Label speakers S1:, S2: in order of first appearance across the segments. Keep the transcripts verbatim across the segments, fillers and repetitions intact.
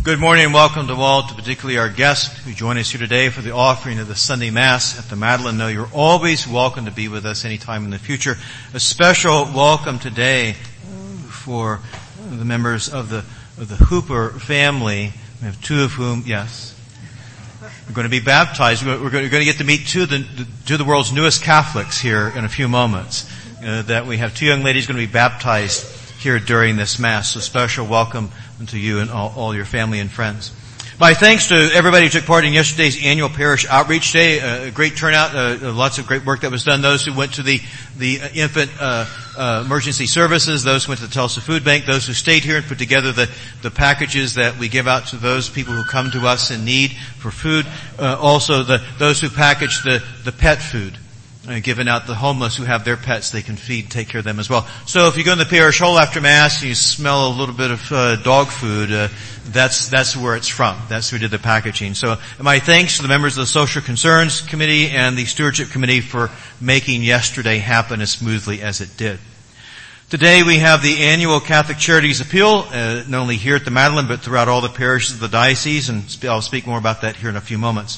S1: Good morning and welcome to all, to particularly our guests who join us here today for the offering of the Sunday Mass at the Madeleine. Know you're always welcome to be with us anytime in the future. A special welcome today for the members of the of the Hooper family. We have two of whom, yes, we're going to be baptized. We're going to get to meet two of the, two of the world's newest Catholics here in a few moments. Uh, that we have two young ladies going to be baptized here during this Mass. So special welcome to you and all, all your family and friends. My thanks to everybody who took part in yesterday's annual parish outreach day. A uh, great turnout, uh, lots of great work that was done. Those who went to the the uh, infant uh, uh, emergency services, those who went to the Tulsa Food Bank, those who stayed here and put together the the packages that we give out to those people who come to us in need for food. Uh, also, the those who package the the pet food. Uh, giving out the homeless who have their pets they can feed, take care of them as well. So if you go in the parish hall after Mass and you smell a little bit of uh, dog food, uh, that's that's where it's from. That's who did the packaging. So my thanks to the members of the Social Concerns Committee and the Stewardship Committee for making yesterday happen as smoothly as it did. Today we have the annual Catholic Charities Appeal, uh, not only here at the Madeleine but throughout all the parishes of the diocese, and I'll speak more about that here in a few moments.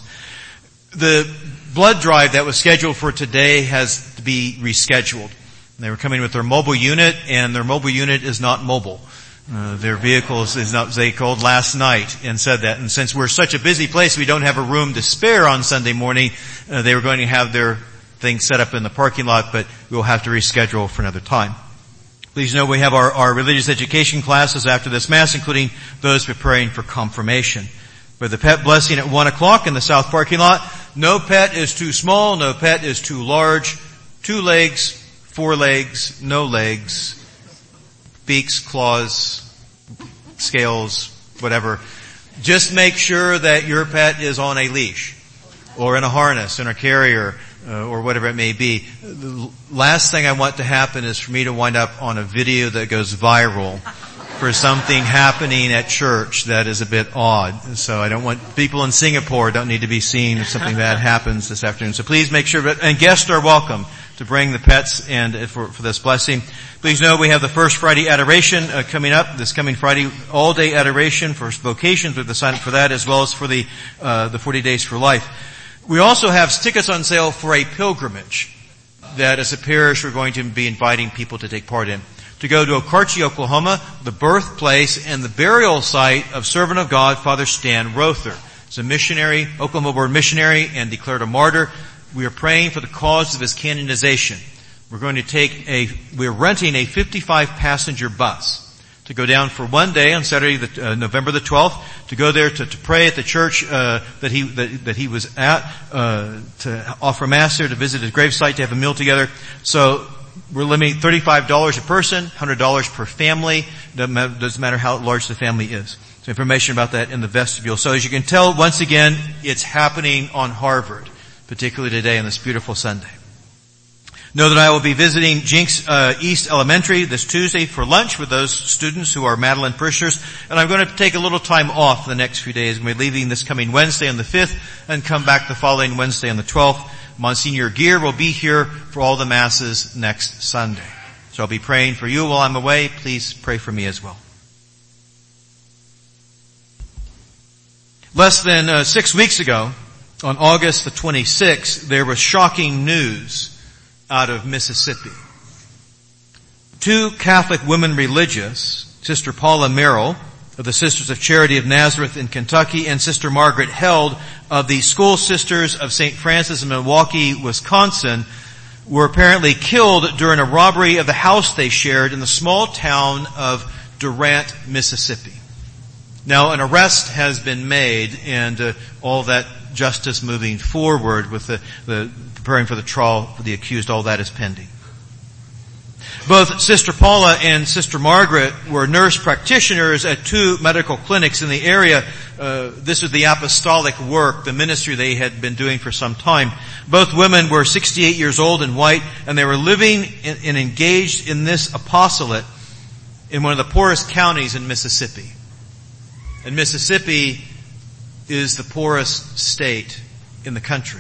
S1: The blood drive that was scheduled for today has to be rescheduled. They were coming with their mobile unit, and their mobile unit is not mobile. Uh, their vehicle is not, they called last night and said that. And since we're such a busy place, we don't have a room to spare on Sunday morning, uh, they were going to have their thing set up in the parking lot, but we'll have to reschedule for another time. Please know we have our, our religious education classes after this Mass, including those preparing for confirmation. With the pet blessing at one o'clock in the south parking lot. No pet is too small, no pet is too large. Two legs, four legs, no legs, beaks, claws, scales, whatever. Just make sure that your pet is on a leash or in a harness, in a carrier, uh, or whatever it may be. The last thing I want to happen is for me to wind up on a video that goes viral for something happening at church that is a bit odd. So I don't want people in Singapore don't need to be seen if something bad happens this afternoon. So please make sure that, and guests are welcome to bring the pets and for, for this blessing. Please know we have the First Friday Adoration uh, coming up this coming Friday, all day adoration for vocations. We have to sign up for that as well as for the uh, the forty days for life. We also have tickets on sale for a pilgrimage that as a parish we're going to be inviting people to take part in. To go to Okarche, Oklahoma, the birthplace and the burial site of servant of God, Father Stan Rother. He's a missionary, Oklahoma-born missionary, and declared a martyr. We are praying for the cause of his canonization. We're going to take a, we're renting a fifty-five passenger bus to go down for one day on Saturday, the, uh, November the twelfth, to go there to, to pray at the church uh, that he that, that he was at, uh, to offer Mass there, to visit his gravesite, to have a meal together. So we're limiting thirty-five dollars a person, one hundred dollars per family. Doesn't matter how large the family is. So information about that in the vestibule. So as you can tell, once again, it's happening on Harvard, particularly today on this beautiful Sunday. Know that I will be visiting Jinks uh, East Elementary this Tuesday for lunch with those students who are Madeleine parishioners. And I'm going to take a little time off the next few days. We're leaving this coming Wednesday on the fifth and come back the following Wednesday on the twelfth. Monsignor Gear will be here for all the Masses next Sunday. So I'll be praying for you while I'm away. Please pray for me as well. Less than uh, six weeks ago, on August the twenty-sixth, there was shocking news out of Mississippi. Two Catholic women religious, Sister Paula Merrill of the Sisters of Charity of Nazareth in Kentucky and Sister Margaret Held of the School Sisters of Saint Francis in Milwaukee, Wisconsin, were apparently killed during a robbery of the house they shared in the small town of Durant, Mississippi. Now, an arrest has been made, and uh, all that justice moving forward with the, the preparing for the trial for the accused, all that is pending. Both Sister Paula and Sister Margaret were nurse practitioners at two medical clinics in the area. Uh, this was the apostolic work, the ministry they had been doing for some time. Both women were sixty-eight years old and white, and they were living in, and engaged in this apostolate in one of the poorest counties in Mississippi. And Mississippi is the poorest state in the country.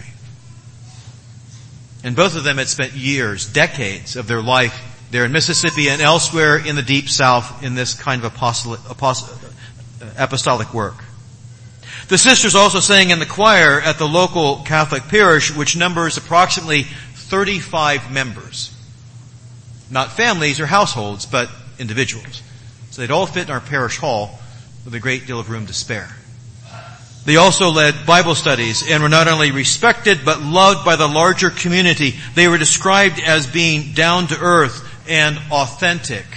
S1: And both of them had spent years, decades of their life there in Mississippi and elsewhere in the deep south in this kind of apostolate, apostolate, apostolic work. The sisters also sang in the choir at the local Catholic parish, which numbers approximately thirty-five members. Not families or households, but individuals. So they'd all fit in our parish hall with a great deal of room to spare. They also led Bible studies and were not only respected but loved by the larger community. They were described as being down to earth and authentic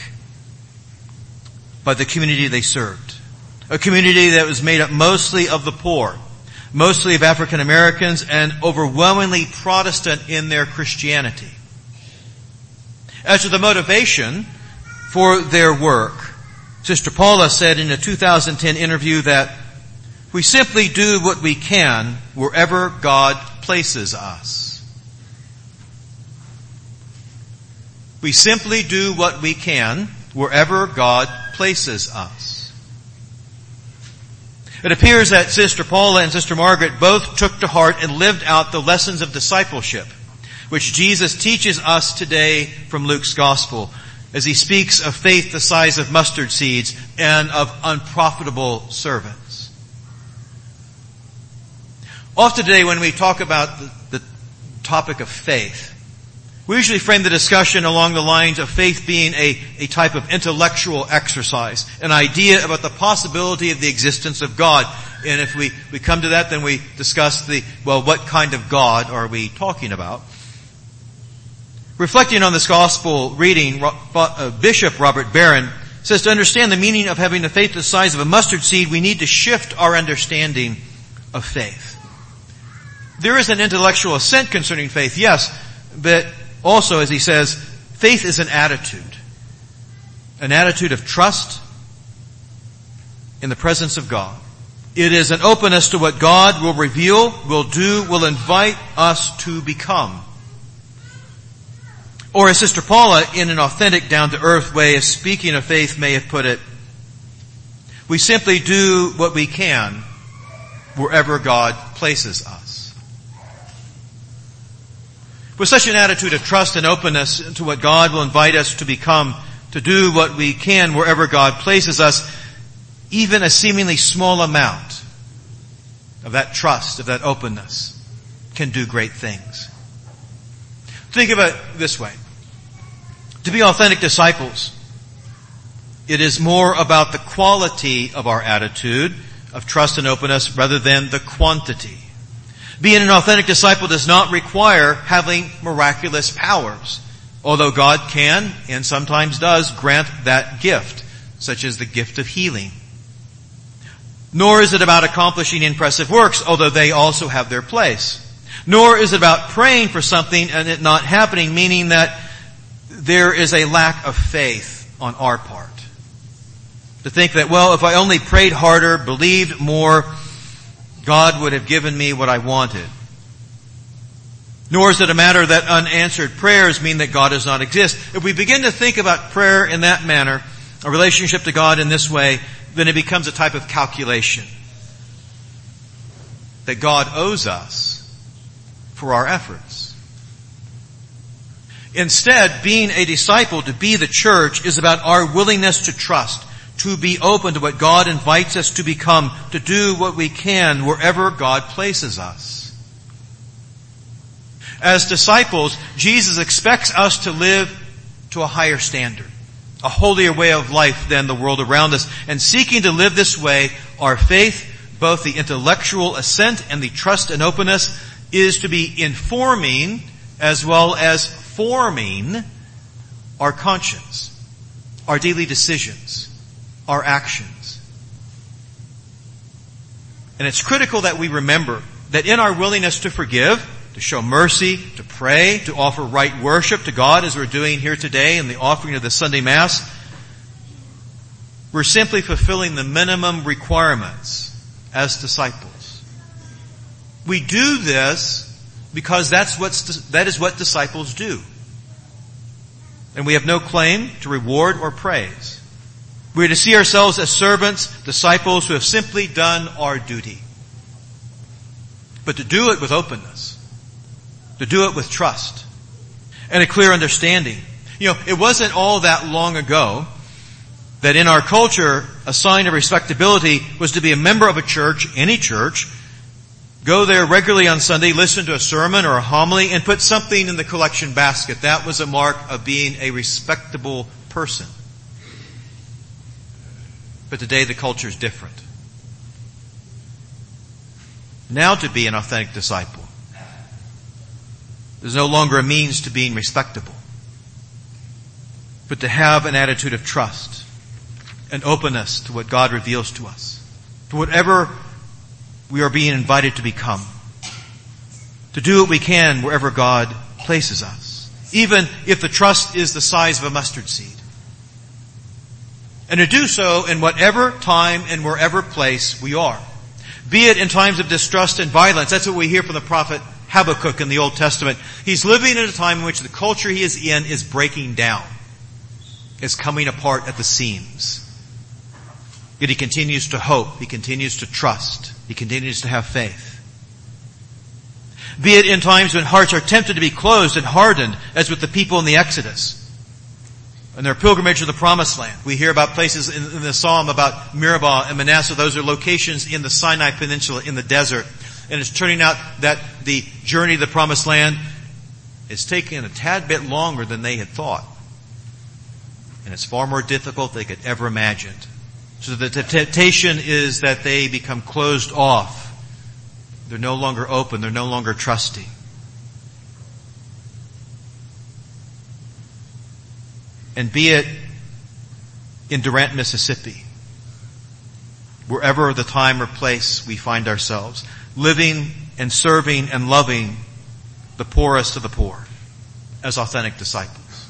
S1: by the community they served. A community that was made up mostly of the poor, mostly of African Americans, and overwhelmingly Protestant in their Christianity. As to the motivation for their work, Sister Paula said in a two thousand ten interview that we simply do what we can wherever God places us. We simply do what we can wherever God places us. It appears that Sister Paula and Sister Margaret both took to heart and lived out the lessons of discipleship, which Jesus teaches us today from Luke's Gospel, as he speaks of faith the size of mustard seeds and of unprofitable servants. Often today when we talk about the, the topic of faith, we usually frame the discussion along the lines of faith being a, a type of intellectual exercise, an idea about the possibility of the existence of God. And if we, we come to that, then we discuss the, well, what kind of God are we talking about? Reflecting on this gospel reading, Bishop Robert Barron says to understand the meaning of having a faith the size of a mustard seed, we need to shift our understanding of faith. There is an intellectual assent concerning faith, yes, but also, as he says, faith is an attitude. An attitude of trust in the presence of God. It is an openness to what God will reveal, will do, will invite us to become. Or as Sister Paula, in an authentic, down-to-earth way of speaking of faith, may have put it, we simply do what we can wherever God places us. With such an attitude of trust and openness to what God will invite us to become, to do what we can wherever God places us, even a seemingly small amount of that trust, of that openness, can do great things. Think of it this way. To be authentic disciples, it is more about the quality of our attitude of trust and openness rather than the quantity. Being an authentic disciple does not require having miraculous powers, although God can and sometimes does grant that gift, such as the gift of healing. Nor is it about accomplishing impressive works, although they also have their place. Nor is it about praying for something and it not happening, meaning that there is a lack of faith on our part. To think that, well, if I only prayed harder, believed more, God would have given me what I wanted. Nor is it a matter that unanswered prayers mean that God does not exist. If we begin to think about prayer in that manner, a relationship to God in this way, then it becomes a type of calculation that God owes us for our efforts. Instead, being a disciple, to be the church, is about our willingness to trust, to be open to what God invites us to become, to do what we can wherever God places us. As disciples, Jesus expects us to live to a higher standard, a holier way of life than the world around us. And seeking to live this way, our faith, both the intellectual assent and the trust and openness, is to be informing as well as forming our conscience, our daily decisions, our actions. And it's critical that we remember that in our willingness to forgive, to show mercy, to pray, to offer right worship to God as we're doing here today in the offering of the Sunday Mass, we're simply fulfilling the minimum requirements as disciples. We do this because that's what's, that is what disciples do. And we have no claim to reward or praise. We are to see ourselves as servants, disciples who have simply done our duty. But to do it with openness. To do it with trust. And a clear understanding. You know, it wasn't all that long ago that in our culture, a sign of respectability was to be a member of a church, any church, go there regularly on Sunday, listen to a sermon or a homily, and put something in the collection basket. That was a mark of being a respectable person. But today the culture is different. Now to be an authentic disciple, there's no longer a means to being respectable, but to have an attitude of trust and openness to what God reveals to us, to whatever we are being invited to become, to do what we can wherever God places us, even if the trust is the size of a mustard seed. And to do so in whatever time and wherever place we are. Be it in times of distrust and violence. That's what we hear from the prophet Habakkuk in the Old Testament. He's living in a time in which the culture he is in is breaking down, is coming apart at the seams. Yet he continues to hope, he continues to trust, he continues to have faith. Be it in times when hearts are tempted to be closed and hardened, as with the people in the Exodus, and their pilgrimage to the Promised Land. We hear about places in, in the Psalm about Meribah and Manasseh. Those are locations in the Sinai Peninsula in the desert. And it's turning out that the journey to the Promised Land is taking a tad bit longer than they had thought. And it's far more difficult than they could ever imagine. So the temptation is that they become closed off. They're no longer open. They're no longer trusting. And be it in Durant, Mississippi, wherever the time or place we find ourselves, living and serving and loving the poorest of the poor as authentic disciples.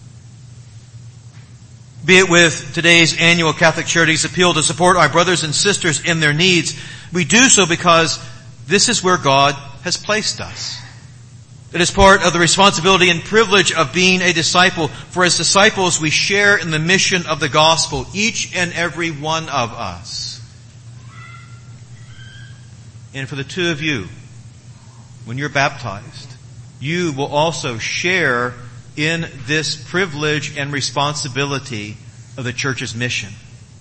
S1: Be it with today's annual Catholic Charities appeal to support our brothers and sisters in their needs. We do so because this is where God has placed us. It is part of the responsibility and privilege of being a disciple. For as disciples, we share in the mission of the gospel, each and every one of us. And for the two of you, when you're baptized, you will also share in this privilege and responsibility of the church's mission.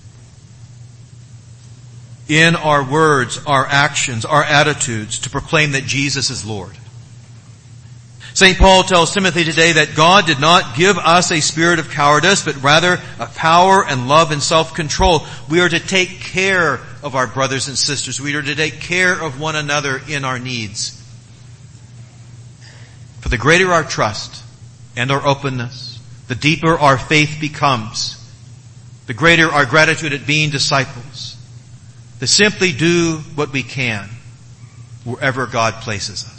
S1: In our words, our actions, our attitudes, to proclaim that Jesus is Lord. Saint Paul tells Timothy today that God did not give us a spirit of cowardice, but rather of power and love and self-control. We are to take care of our brothers and sisters. We are to take care of one another in our needs. For the greater our trust and our openness, the deeper our faith becomes, the greater our gratitude at being disciples, to simply do what we can wherever God places us.